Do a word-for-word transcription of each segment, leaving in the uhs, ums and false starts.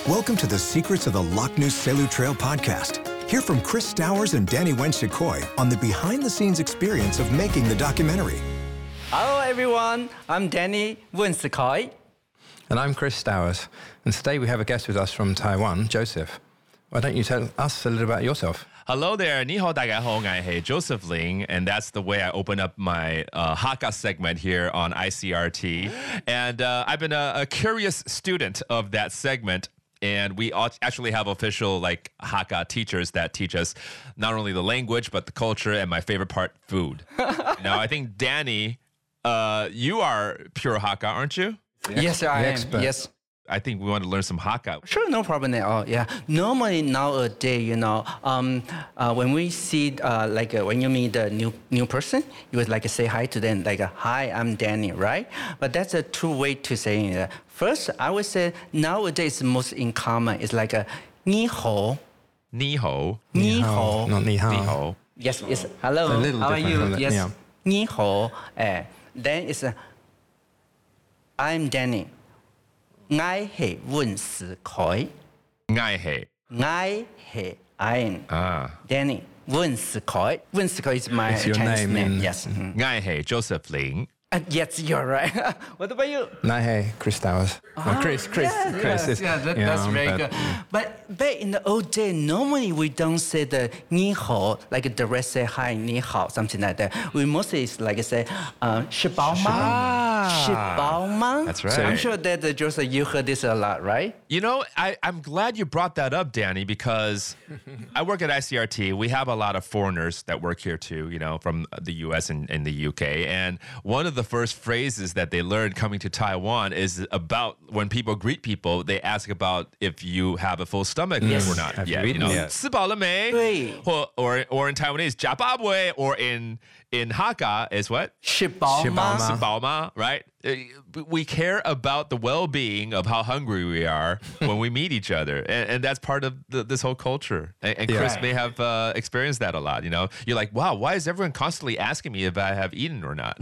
Welcome to the Secrets of the Lac News Selu Trail podcast. Hear from Chris Stowers and Danny Wenchikoy on the behind-the-scenes experience of making the documentary. Hello everyone, I'm Danny Wenchikoy. And I'm Chris Stowers. And today we have a guest with us from Taiwan, Joseph. Why don't you tell us a little about yourself? Hello there, 你好，大家好，我係 Joseph Ling, and that's the way I open up my uh, Hakka segment here on I C R T. And uh, I've been a, a curious student of that segment, and we actually have official like Hakka teachers that teach us not only the language but the culture, and my favorite part, food. Now, I think Danny, uh, you are pure Hakka, aren't you? Yeah. Yes, I am. Expert. Yes. I think we want to learn some Hakka. Sure, no problem at all. Yeah. Normally nowadays, you know, um, uh, when we see uh, like uh, when you meet a new new person, you would like say hi to them, like hi, I'm Danny, right? But that's a true way to saying it. First, I would say nowadays most in common is like a 你好. 你好. 你好. Not 你好. 你好. Yes, it's hello. A little How are different you? from that, Yes. yeah. 你好. Uh, then it's uh, I'm Danny. 我係Wenchikoy. 我係. 我係 I'm Ah. Danny Wenchikoy. Wenchikoy is my It's your Chinese name name. in- Yes. Mhm. 我係 Joseph Ling. Uh, yes, you're right. What about you? No, hey, Chris Stowers. Well, Chris, Chris, Yeah, Chris yes, is... yeah, that, you that's know, very but- good. But back in the old day, normally we don't say the 你好, like direct say hi, 你好, something like that. We mostly is like say, uh, 吃饱吗? Ah. 吃饱吗? That's right. I'm sure that uh, Joseph, you heard this a lot, right? You know, I, I'm glad you brought that up, Danny, because I work at I C R T. We have a lot of foreigners that work here too, you know, from the U S and, and the U K. And one of the first phrases that they learned coming to Taiwan is about when people greet people, they ask about if you have a full stomach Yes. or not. Have you Yeah, you eaten know, yet? 吃饱了没? 对. Or, or, or in Taiwanese, 吃饱没? Or in, in Hakka is what? 吃饱吗? 吃饱吗? 吃饱吗? Right? Uh, We care about the well-being of how hungry we are when we meet each other, and, and that's part of the, this whole culture. And, and Chris Yeah. may have uh, experienced that a lot. You know, you're like, wow, why is everyone constantly asking me if I have eaten or not?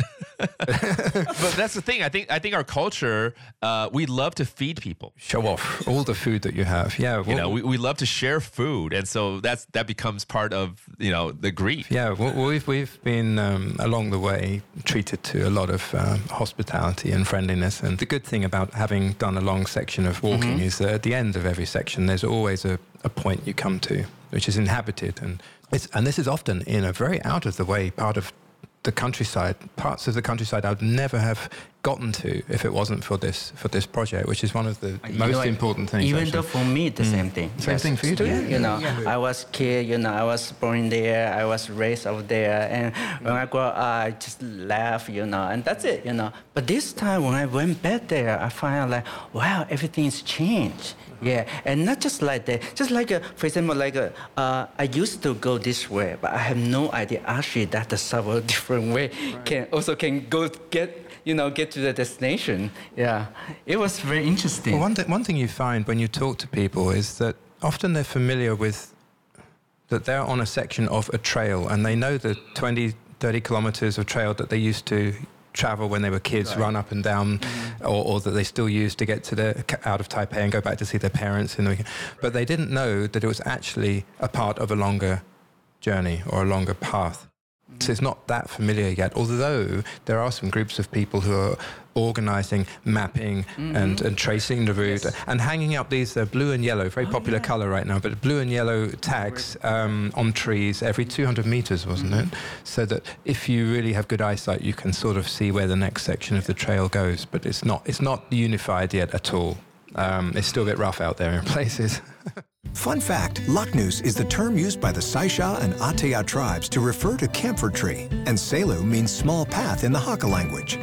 But that's the thing. I think I think our culture, uh, we love to feed people. Show off all the food that you have. Yeah. You well- know, we, we love to share food, and so that's that becomes part of you know the greet. Yeah, well, we've we've been um, along the way treated to a lot of um, hospitality and friendliness. And the good thing about having done a long section of walking is that at the end of every section, there's always a, a point you come to, which is inhabited, and it's and this is often in a very out of the way part of the countryside, parts of the countryside I'd never have gotten to if it wasn't for this for this project, which is one of the You most know, important things. Even actually. though for me, the same thing. Same thing for you too? Yeah, you know, Yeah. I was kid, you know, I was born there, I was raised over there, and when I grow up, I just laugh, you know, and that's it, you know. But this time when I went back there, I find out like, wow, everything's changed. Yeah, and not just like that. Just like, uh, for example, like uh, uh, I used to go this way, but I have no idea actually that the several different way can also can go get you know get to the destination. Yeah, it was very interesting. Well, one, th- one thing you find when you talk to people is that often they're familiar with that they're on a section of a trail and they know the twenty, thirty kilometers of trail that they used to travel when they were kids, Right. run up and down, Mm-hmm. or, or that they still use to get to the out of Taipei and go back to see their parents in the weekend. But they didn't know that it was actually a part of a longer journey or a longer path. So it's not that familiar yet, although there are some groups of people who are organizing, mapping, and, and tracing the route, Yes. and hanging up these uh, blue and yellow, very popular color right now, but blue and yellow tags um, on trees every two hundred meters, wasn't it? So that if you really have good eyesight, you can sort of see where the next section of the trail goes, but it's not, it's not unified yet at all. Um, it's still a bit rough out there in places. Fun fact, Lac News is the term used by the Saisha and Ataya tribes to refer to camphor tree, and Selu means small path in the Hakka language.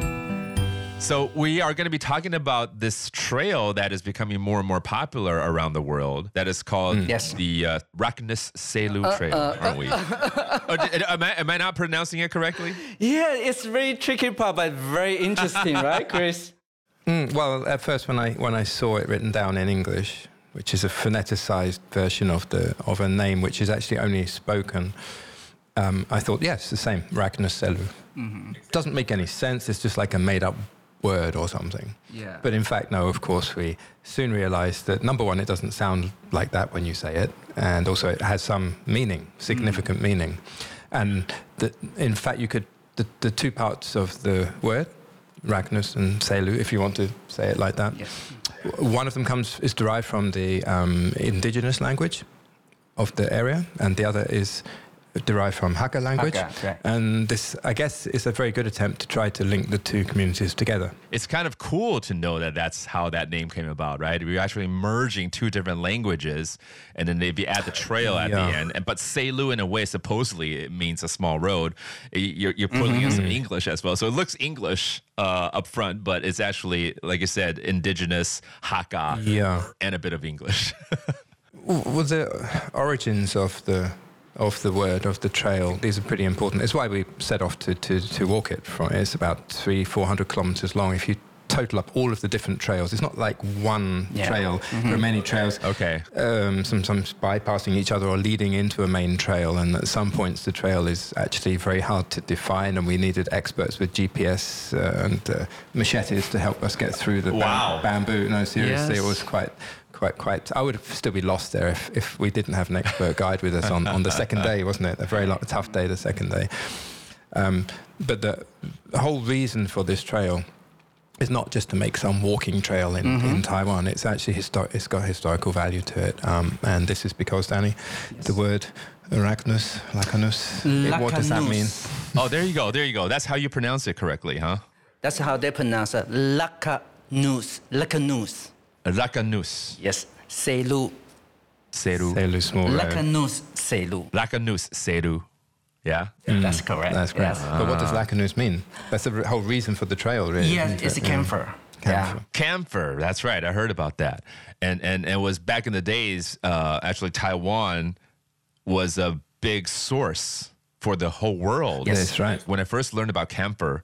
So we are going to be talking about this trail that is becoming more and more popular around the world. That is called Yes. the uh, Raknus Selu Trail, aren't we? Oh, did- am, I, am I not pronouncing it correctly? Yeah, it's very tricky part, but very interesting, right, Chris? Mm, well, at first, when I when I saw it written down in English, which is a phoneticized version of the of a name which is actually only spoken, um, I thought, yes, the same, Raknus Selu. Mm-hmm. Doesn't make any sense. It's just like a made-up word or something. Yeah. But in fact, no, of course, we soon realized that, number one, it doesn't sound like that when you say it, and also it has some meaning, significant mm. meaning. And that, in fact, you could, the, the two parts of the word, Ragnus and Selu, if you want to say it like that, yes. one of them comes is derived from the um, indigenous language of the area, and the other is derived from Hakka language. Hakka, right. And this, I guess, is a very good attempt to try to link the two communities together. It's kind of cool to know that that's how that name came about, right? We're actually merging two different languages, and then maybe add the trail at Yeah. the end. And, but Selu, in a way, supposedly it means a small road. You're, you're putting mm-hmm. in some English as well. So it looks English uh, up front, but it's actually, like you said, indigenous, Hakka, yeah. and a bit of English. Well, the origins of the of the word, of the trail, these are pretty important. It's why we set off to, to, to walk it. From, it's about three, four hundred kilometers long. If you total up all of the different trails, it's not like one yeah. trail. Mm-hmm. There are many trails. Okay. Um, sometimes bypassing each other or leading into a main trail. And at some points, the trail is actually very hard to define. And we needed experts with G P S uh, and uh, machetes to help us get through the wow. bam- bamboo. No, seriously, yes. it was quite... Quite, quite. I would still be lost there if, if we didn't have an expert guide with us on, on the second day, wasn't it? A very long, tough day, the second day. Um, but the, the whole reason for this trail is not just to make some walking trail in, mm-hmm. in Taiwan. It's actually histor- it's got historical value to it. Um, and this is because, Danny, yes. the word Ragnus, Lacanus, it, what does that mean? Oh, there you go. There you go. That's how you pronounce it correctly, huh? That's how they pronounce it. Lacanus. Lacanus. Lacanus. Yes. Selu. Seru. Selu small road. Lacanus Selu. Lacanus Seru. Yeah? Mm. That's correct. That's correct. Yes. But what does Lacanus mean? That's the whole reason for the trail, really. Yes, it's it? a camphor. Yeah. Yeah. Camphor. That's right. I heard about that. And and, and it was back in the days, uh, actually Taiwan was a big source for the whole world. Yes, that's right. When I first learned about camphor,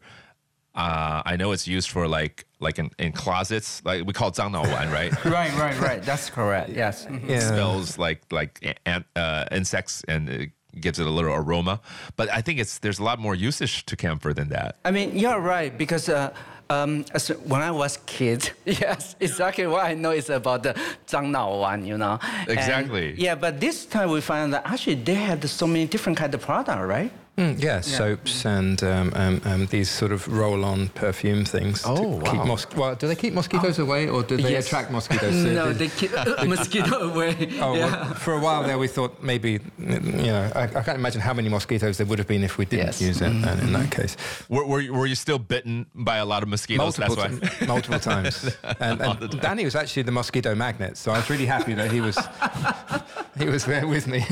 Uh, I know it's used for like like in, in closets, like we call it 樟脑丸, right? right, right, right. That's correct. Yes. Mm-hmm. It smells like like ant, uh, insects and it gives it a little aroma. But I think it's there's a lot more usage to camphor than that. I mean, you're right because uh, um, as, when I was kid, yes, exactly what I know is about the 樟脑丸, you know. Exactly. And, yeah, but this time we found that actually they had so many different kind of product, right? Mm, yeah, yeah, soaps and um, um, um, these sort of roll-on perfume things. Oh, to wow. keep mos- well, do they keep mosquitoes oh. away, or do they yes. attract mosquitoes? No, they keep uh, mosquito away. Oh, yeah. well, for a while there, we thought maybe, you know, I, I can't imagine how many mosquitoes there would have been if we didn't yes. use it. Mm-hmm. And in that case, were, were, you, were you still bitten by a lot of mosquitoes? Multiple, That's why. t- multiple times. And, and Danny was actually the mosquito magnet, so I was really happy that he was he was there with me.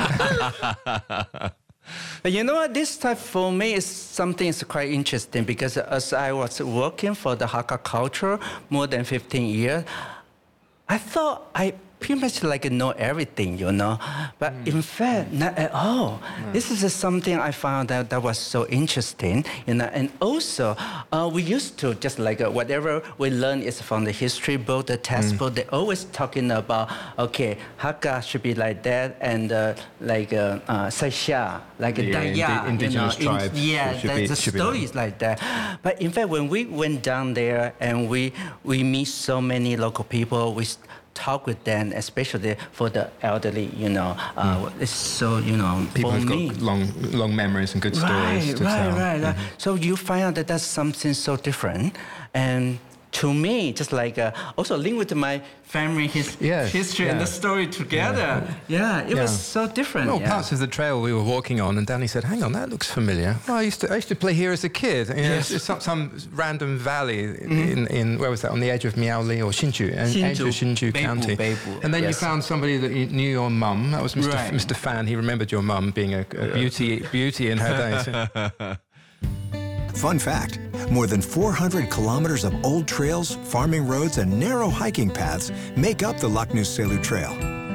But you know what, this type for me is something is quite interesting because as I was working for the Hakka culture more than fifteen years, I thought I pretty much like know everything, you know. But mm. in fact, not at all. Mm. This is something I found that, that was so interesting, you know. And also, uh, we used to just like uh, whatever we learn is from the history book, the textbook. Mm. They're always talking about, okay, Hakka should be like that, and uh, like uh, uh, Saisha, like the, that, yeah, the indigenous you know, tribes. In, yeah, the, the stories like that. But in fact, when we went down there and we we meet so many local people, we talk with them, especially for the elderly, you know. Uh, mm. It's so, you know, people for who've me, got long, long memories and good stories right, to right, tell. Right, right, mm-hmm. So you find out that that's something so different. And to me, just like uh, also linked with my family his, yes, history yeah. and the story together. Yeah, yeah it yeah. was so different. Well, yeah. parts of the trail we were walking on, and Danny said, "Hang on, that looks familiar. Well, I used to, I used to play here as a kid. You know, yes. it's, it's some, some random valley mm-hmm. in, in where was that? On the edge of Miaoli or Hsinchu, and edge of Hsinchu Beibu, County. Beibu, and then yes. you found somebody that you knew your mum. That was Mister Right. F- Mister Fan. He remembered your mum being a, a beauty, beauty in her days." Fun fact, more than four hundred kilometers of old trails, farming roads, and narrow hiking paths make up the Lac Nus Selu Trail.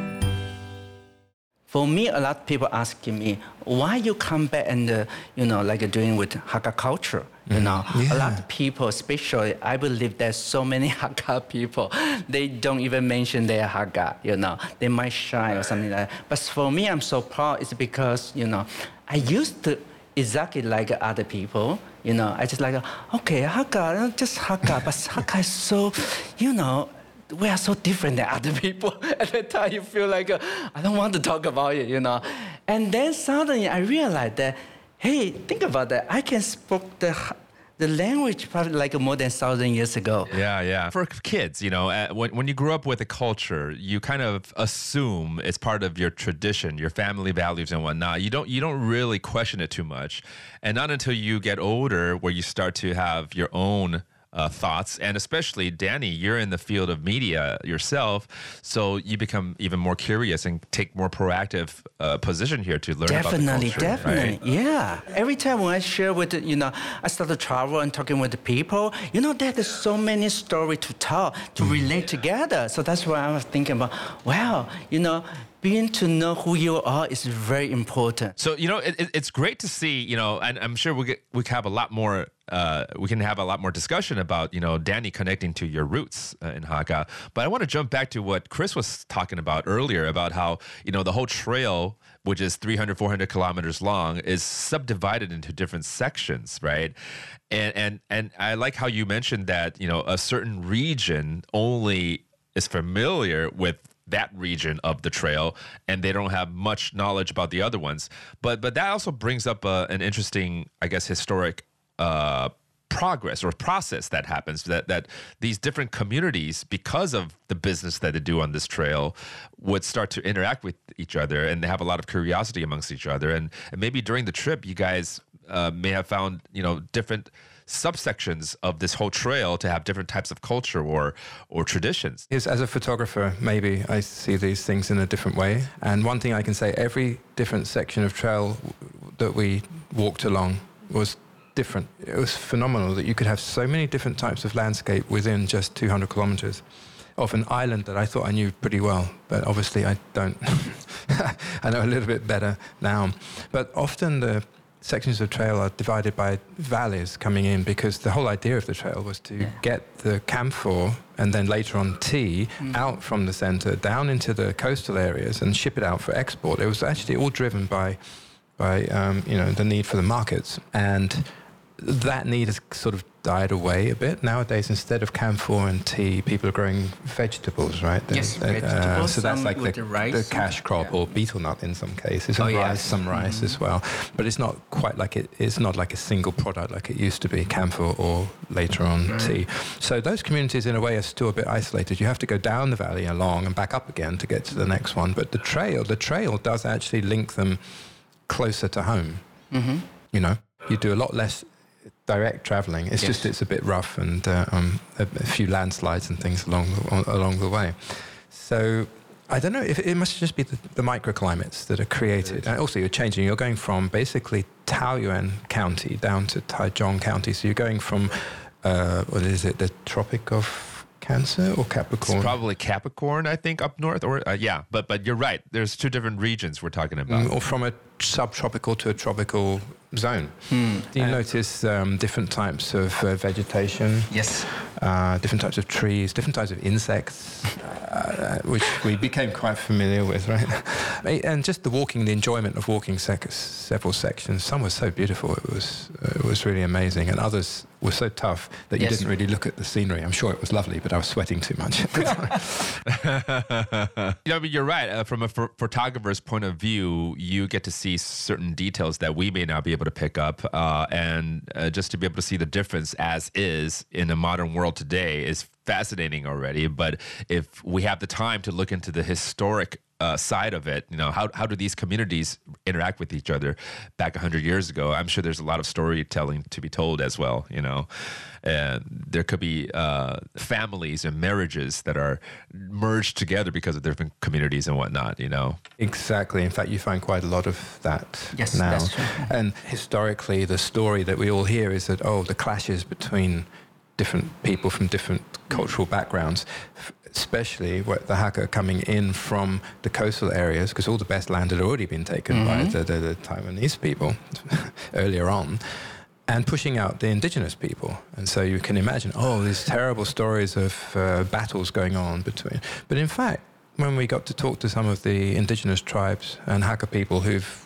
For me, a lot of people asking me, why you come back and, uh, you know, like doing with Hakka culture, you know? Yeah. A lot of people, especially, I believe there's so many Hakka people, they don't even mention they're Hakka, you know? They might shy or something like that. But for me, I'm so proud, it's because, you know, I used to exactly like other people. You know, I just like, okay, Hakka, just Hakka, but Hakka is so, you know, we are so different than other people. At that time, you feel like, uh, I don't want to talk about it, you know. And then suddenly I realized that, hey, think about that. I can speak the the language probably like more than a thousand years ago. Yeah, yeah. For kids, you know, uh, when, when you grow up with a culture, you kind of assume it's part of your tradition, your family values and whatnot. You don't you don't really question it too much. And not until you get older where you start to have your own Uh, thoughts, and especially Danny, you're in the field of media yourself, so you become even more curious and take more proactive uh, position here to learn definitely, about the culture. Definitely, right? yeah. Every time when I share with, the, you know, I start to travel and talking with the people, you know, there's so many stories to tell, to relate together. So that's why I was thinking about, wow, you know, being to know who you are is very important. So, you know, it, it, it's great to see, you know, and I'm sure we, get, we can have a lot more, uh, we can have a lot more discussion about, you know, Danny connecting to your roots uh, in Hakka. But I want to jump back to what Chris was talking about earlier about how, you know, the whole trail, which is three hundred, four hundred kilometers long, is subdivided into different sections, right? And, and, and I like how you mentioned that, you know, a certain region only is familiar with that region of the trail, and they don't have much knowledge about the other ones. But but that also brings up uh, an interesting, I guess, historic uh, progress or process that happens. That that these different communities, because of the business that they do on this trail, would start to interact with each other, and they have a lot of curiosity amongst each other. And, and maybe during the trip, you guys uh, may have found, you know, different subsections of this whole trail to have different types of culture or or traditions. Is as a photographer, maybe I see these things in a different way. And one thing I can say, every different section of trail that we walked along was different. It was phenomenal that you could have so many different types of landscape within just two hundred kilometers of an island that I thought I knew pretty well, but obviously I don't. I know a little bit better now. But often the sections of trail are divided by valleys coming in, because the whole idea of the trail was to yeah. get the camphor and then later on tea mm. out from the center down into the coastal areas and ship it out for export. It was actually all driven by by um, you know, the need for the markets, and that need has sort of died away a bit nowadays. Instead of camphor and tea, people are growing vegetables, right? Yes, uh, vegetables. So that's like the, the, rice. the cash crop yeah. or betel nut in some cases, and oh, rice, yes. some rice mm-hmm. as well. But it's not quite like it. It's not like a single product like it used to be, camphor or later on mm-hmm. tea. So those communities, in a way, are still a bit isolated. You have to go down the valley along and back up again to get to the next one. But the trail, the trail does actually link them closer to home. Mm-hmm. You know, you do a lot less direct traveling. It's yes. just it's a bit rough, and uh, um, a, a few landslides and things along the, along the way. So I don't know if it must just be the, the microclimates that are created, and also you're changing. You're going from basically Taoyuan County down to Taichung County. So you're going from uh, what is it? The Tropic of Cancer or Capricorn? It's probably Capricorn, I think, up north. Or uh, yeah, but but you're right. There's two different regions we're talking about. Mm, or from a subtropical to a tropical zone. Hmm. Do you uh, notice um, different types of uh, vegetation? Yes. Uh, different types of trees, different types of insects, uh, which we became quite familiar with, right? And just the walking, the enjoyment of walking sec- several sections. Some were so beautiful, it was uh, it was really amazing, and others were so tough that you yes. didn't really look at the scenery. I'm sure it was lovely, but I was sweating too much at the time. You know, you're right. Uh, from a ph- photographer's point of view, you get to see certain details that we may not be able to pick up, uh, and uh, just to be able to see the difference as is in a modern world today is fascinating already. But if we have the time to look into the historic uh, side of it, you know, how how do these communities interact with each other back one hundred years ago? I'm sure there's a lot of storytelling to be told as well, you know. And there could be uh, families and marriages that are merged together because of different communities and whatnot, you know. Exactly. In fact, you find quite a lot of that yes, now. That's true. And historically, the story that we all hear is that, oh, the clashes between different people from different cultural backgrounds, especially what the Hakka coming in from the coastal areas, because all the best land had already been taken mm-hmm. by the, the, the Taiwanese people earlier on, and pushing out the indigenous people. And so you can imagine, oh, these terrible stories of uh, battles going on between. But in fact, when we got to talk to some of the indigenous tribes and Hakka people who've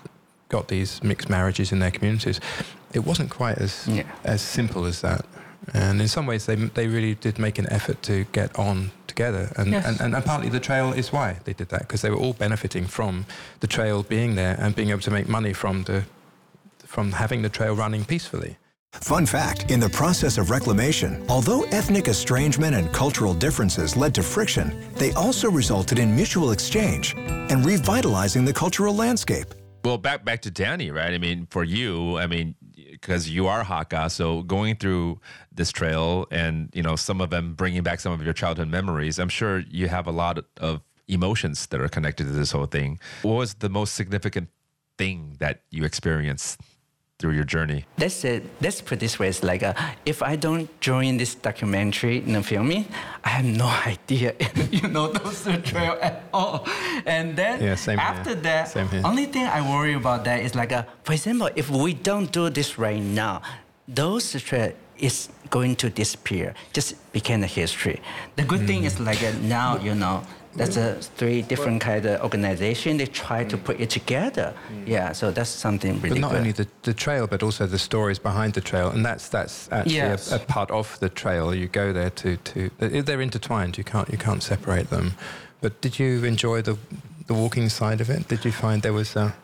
got these mixed marriages in their communities. It wasn't quite as Yeah. as simple as that. And in some ways, they they really did make an effort to get on together. And, Yes. and, and, and partly the trail is why they did that, because they were all benefiting from the trail being there and being able to make money from the from having the trail running peacefully. Fun fact, in the process of reclamation, although ethnic estrangement and cultural differences led to friction, they also resulted in mutual exchange and revitalizing the cultural landscape. Well, back back to Danny, right? I mean, for you, I mean, because you are Hakka, so going through this trail and, you know, some of them bringing back some of your childhood memories, I'm sure you have a lot of emotions that are connected to this whole thing. What was the most significant thing that you experienced through your journey? Let's say, let's put it this way: it's like, uh, if I don't join this documentary in the filming, I have no idea, you know, those the trail at all. And then Yeah, same here. after that, Same here. only thing I worry about that is like, uh, for example, if we don't do this right now, those trail is going to disappear. Just became a history. The good thing is like uh, now, you know. That's a three different kind of organization. They try to put it together. Yeah, so that's something really But not good. only the, the trail, but also the stories behind the trail, and that's that's actually Yes. a, a part of the trail. You go there to to they're intertwined. You can't you can't separate them. But did you enjoy the the walking side of it? Did you find there was a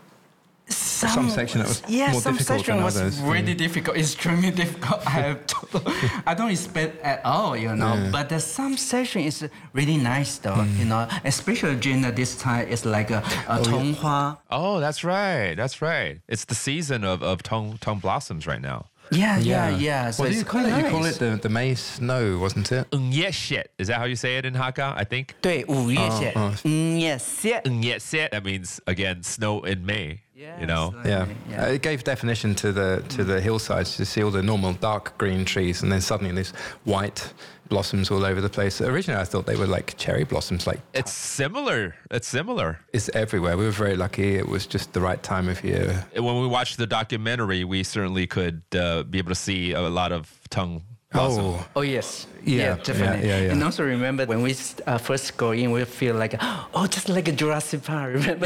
some section that was yeah, more some difficult section than was others? really Mm. difficult, extremely difficult. I have to, I don't expect at all, you know. Yeah. But the some section is really nice though, Mm. you know. Especially during this time, it's like a, a Tonghua. Oh, that's right. That's right. It's the season of, of tongue, tongue blossoms right now. Yeah, yeah, yeah. So what do it's you call quite it? You call nice. it the the May snow, wasn't it? Ng yet shit. Is that how you say it in Hakka? I think. 对，五月线， 哦哦。 嗯，yes, yeah. Ng yet shit. That means again snow in May. You know. Yeah, yeah. Uh, it gave definition to the to the hillsides. You see all the normal dark green trees, and then suddenly this white blossoms all over the place. Originally, I thought they were like cherry blossoms, like It's similar. It's similar. it's everywhere. We were very lucky. It was just the right time of year. When we watched the documentary, we certainly could uh, be able to see a lot of tongue blossom. Oh, Oh yes, Yeah, yeah, definitely. yeah, yeah, yeah. And also remember when we uh, first go in, we feel like, oh, just like a Jurassic Park. Remember?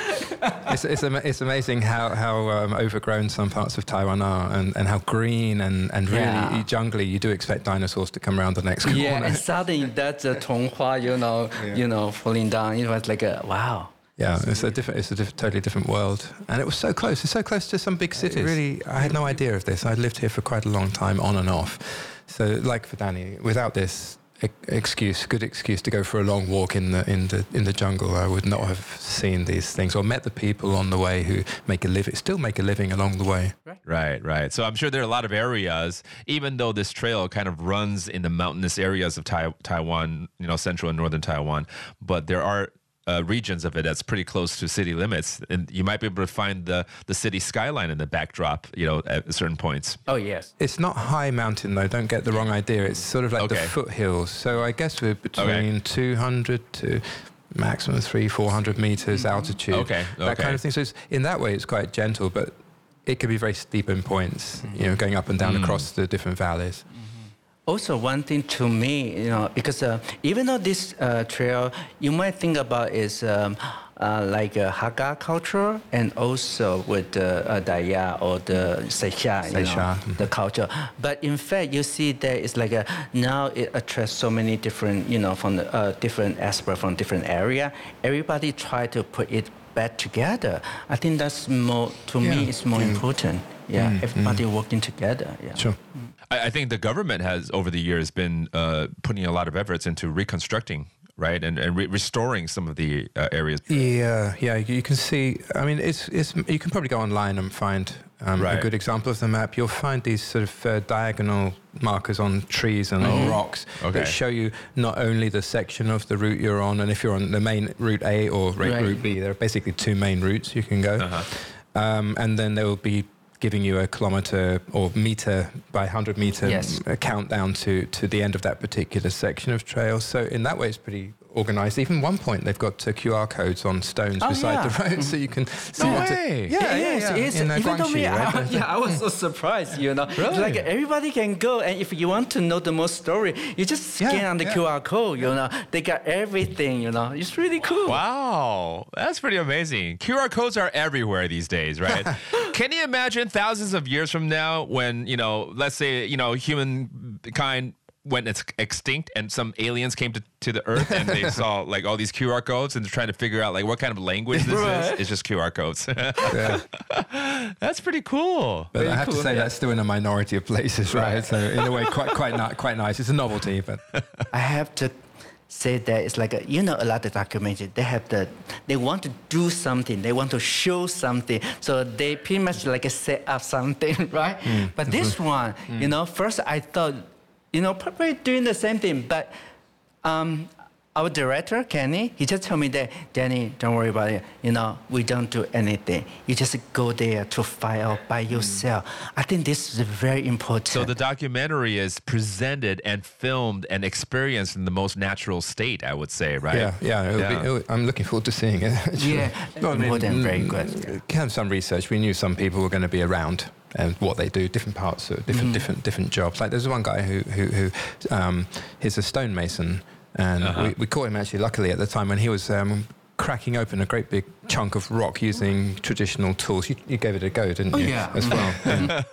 it's it's, ama- it's amazing how how um, overgrown some parts of Taiwan are, and, and how green and, and really Yeah. jungly. You do expect dinosaurs to come around the next corner. Yeah, and suddenly that's a Tonghua, you know, you know, falling down. It was like a wow. Yeah, it's a different, it's a diff- totally different world, and it was so close. It's so close to some big cities. Really, I had no idea of this. I'd lived here for quite a long time, on and off. So, like for Danny, without this e- excuse, good excuse to go for a long walk in the in the in the jungle, I would not have seen these things or met the people on the way who make a living, still make a living along the way. Right, right. So I'm sure there are a lot of areas, even though this trail kind of runs in the mountainous areas of tai- Taiwan, you know, central and northern Taiwan, but there are uh, regions of it that's pretty close to city limits, and you might be able to find the the city skyline in the backdrop, you know, at certain points. Oh yes. It's not high mountain though. Don't get the wrong idea. It's sort of like Okay. the foothills. So I guess we're between two hundred to maximum three, four hundred meters altitude. Okay, That okay. kind of thing. So it's, in that way, it's quite gentle, but it can be very steep in points. You know, going up and down across the different valleys. Also, one thing to me, you know, because uh, even though this uh, trail, you might think about is um, uh, like a Hakka culture, and also with the uh, Daya or the Seisha, you know, Seisha, mhm. the culture. But in fact, you see that it's like a, now it attracts so many different, you know, from the, uh, different aspects from different area. Everybody try to put it back together. I think that's more, to me, Yeah. it's more important. Yeah, everybody working together. Yeah. Sure. I, I think the government has, over the years, been uh, putting a lot of efforts into reconstructing, right, and, and re- restoring some of the uh, areas. Yeah, yeah. You can see. I mean, it's it's. You can probably go online and find um, a Right. good example of the map. You'll find these sort of uh, diagonal markers on trees and on rocks Okay. that show you not only the section of the route you're on, and if you're on the main route A or route, Right. route B, there are basically two main routes you can go, um, and then there will be giving you a kilometer or meter by one hundred meter Yes. uh, countdown to, to the end of that particular section of trail. So in that way, it's pretty organized. Even one point, they've got uh, Q R codes on stones Oh, beside yeah. the road, so you can see No what to- way. Yeah, yeah, Yes, yeah. yes. In uh, Even though Guangxi, me, right? I, yeah, I was so surprised, you know. Really? It's like everybody can go, and if you want to know the most story, you just scan Yeah, on the yeah. Q R code, you know. They got everything, you know. It's really cool. Wow, that's pretty amazing. Q R codes are everywhere these days, right? Can you imagine thousands of years from now when, you know, let's say, you know, humankind went ex- extinct and some aliens came to, to the earth and they saw like all these Q R codes and they're trying to figure out like what kind of language this Right. is. It's just Q R codes. Yeah. That's pretty cool. But I have cool, to say yeah. that's still in a minority of places, right? So in a way, quite quite ni- quite nice. It's a novelty, but I have to say that it's like a, you know, a lot of documentaries, they have the, they want to do something, they want to show something, so they pretty much like set up something, right? Mm. But this one, you know, first I thought, you know, probably doing the same thing, but um, our director, Kenny, he just told me that, Danny, don't worry about it. You know, we don't do anything. You just go there to find out by yourself. I think this is very important. So the documentary is presented and filmed and experienced in the most natural state, I would say, right? yeah, yeah. It'll Yeah. Be, it'll, I'm looking forward to seeing it. actually. Yeah, Well, I mean, more than very mm, good. We had some research. We knew some people were going to be around and what they do, different parts, of different Mm-hmm. different different jobs. Like there's one guy who who, who um, he's a stonemason, and Uh-huh. we, we caught him actually. Luckily, at the time when he was. Um, cracking open a great big chunk of rock using traditional tools. You, you gave it a go, didn't Oh, you? yeah. As well. Yeah.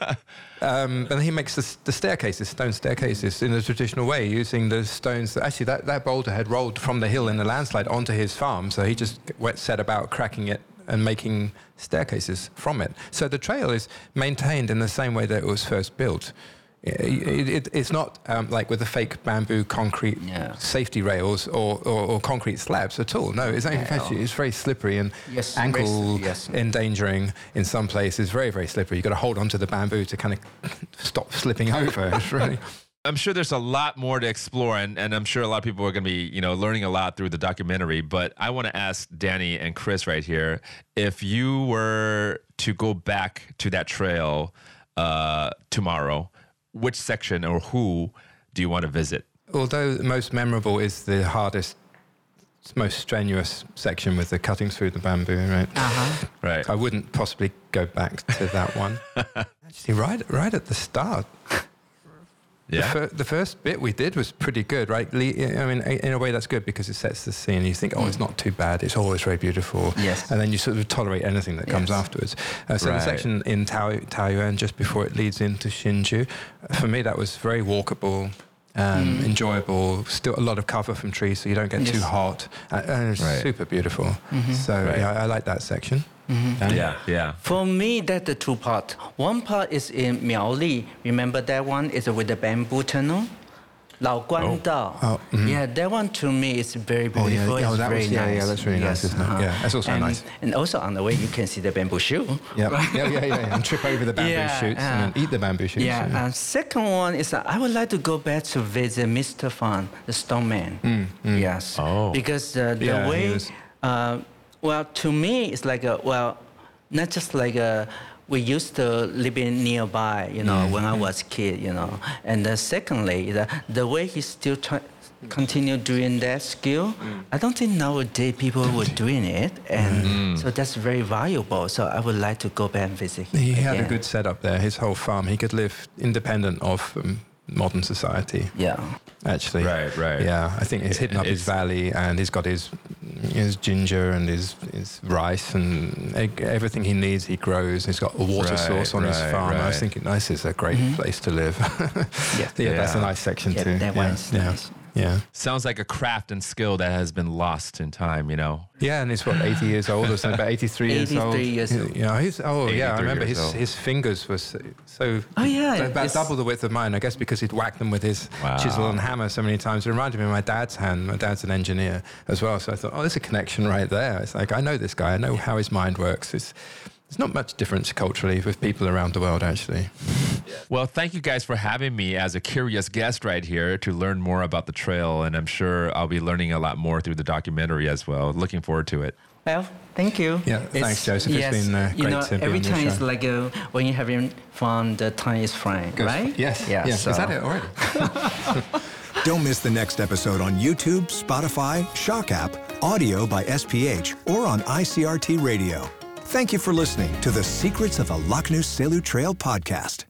Um, and he makes the, the staircases, stone staircases, in a traditional way, using the stones. That, actually, that, that boulder had rolled from the hill in the landslide onto his farm, so he just went, set about cracking it and making staircases from it. So the trail is maintained in the same way that it was first built. It, it, it's not um, like with the fake bamboo concrete Yeah. safety rails or, or, or concrete slabs at all. No, it's, actually, it's very slippery and Yes, ankle very- yes. endangering in some places. Very, very slippery. You've got to hold onto the bamboo to kind of stop slipping over. It's really... I'm sure there's a lot more to explore, and, and I'm sure a lot of people are going to be, you know, learning a lot through the documentary. But I want to ask Danny and Chris right here, if you were to go back to that trail uh, tomorrow, which section or who do you want to visit? Although the most memorable is the hardest, most strenuous section with the cutting through the bamboo, right? Uh-huh. Right. I wouldn't possibly go back to that one. Actually, right, right at the start. The, Yeah. fir- the first bit we did was pretty good, right? Le- I mean, in a way that's good because it sets the scene. You think, oh, it's not too bad. It's always very beautiful. Yes. And then you sort of tolerate anything that comes Yes. afterwards. Uh, so Right. the section in Tao- Taoyuan, just before it leads into Hsinchu, for me that was very walkable. Um, Enjoyable, still a lot of cover from trees, so you don't get too Yes. hot, uh, and it's Right. super beautiful. So Right. yeah, I like that section. And Yeah, yeah. For me, that's the two parts. One part is in Miaoli. Remember that one is with the bamboo tunnel? Lao Guan Dao. Oh, Yeah, that one to me is very Oh, yeah. beautiful. Oh, It's that was- very yeah, nice. yeah, that's really nice, isn't it? uh-huh. Yeah, that's also and, nice. And also on the way, you can see the bamboo shoe. Yeah, yeah, yeah, yeah, and trip over the bamboo Yeah, shoots uh, and then eat the bamboo shoots. Yeah, and second one is that I would like to go back to visit Mister Fan, the stone man. Yes. Oh. Because uh, the Yeah, he way, was- uh, well, to me, it's like a, well, not just like a, we used to live in nearby, you know, when I was kid, you know. And uh, secondly, the, the way he still try, continue doing that skill, I don't think nowadays people were doing it. And so that's very valuable. So I would like to go back and visit him He had a again. good setup there. His whole farm, he could live independent of um, modern society. Yeah. Actually, Right, right. Yeah, I think he's hidden up his It's- valley, and he's got his his ginger and his his rice and egg, everything he needs. He grows. He's got a water Right, source on his right, farm. I was right. thinking, this is a great place to live. Yeah. yeah, that's a Yeah. nice section Yeah, too. that yeah, one's yeah. nice. Yeah. Sounds like a craft and skill that has been lost in time, you know? Yeah, and he's what, eighty years old or something, about eighty-three years old. eighty-three years old. You know, he's, oh yeah, I eighty-three remember years his, old. his fingers were so, so Oh, yeah, about it's- double the width of mine, I guess because he'd whacked them with his Wow. chisel and hammer so many times. It reminded me of my dad's hand. My dad's an engineer as well, so I thought, oh, there's a connection right there. It's like, I know this guy, I know how his mind works. It's, there's not much difference culturally with people around the world, actually. Well, thank you guys for having me as a curious guest right here to learn more about the trail. And I'm sure I'll be learning a lot more through the documentary as well. Looking forward to it. Well, thank you. Yeah, It's- thanks, Joseph. It's yes, been, uh, you great know, to be every on your time it's show. like uh, when you're having fun, the time is flying, Goes- right? Yes. Yeah. yes. So. Is that it already? Don't miss the next episode on YouTube, Spotify, Shock App, Audio by S P H, or on I C R T Radio. Thank you for listening to the Secrets of a Lac Nou Selu Trail podcast.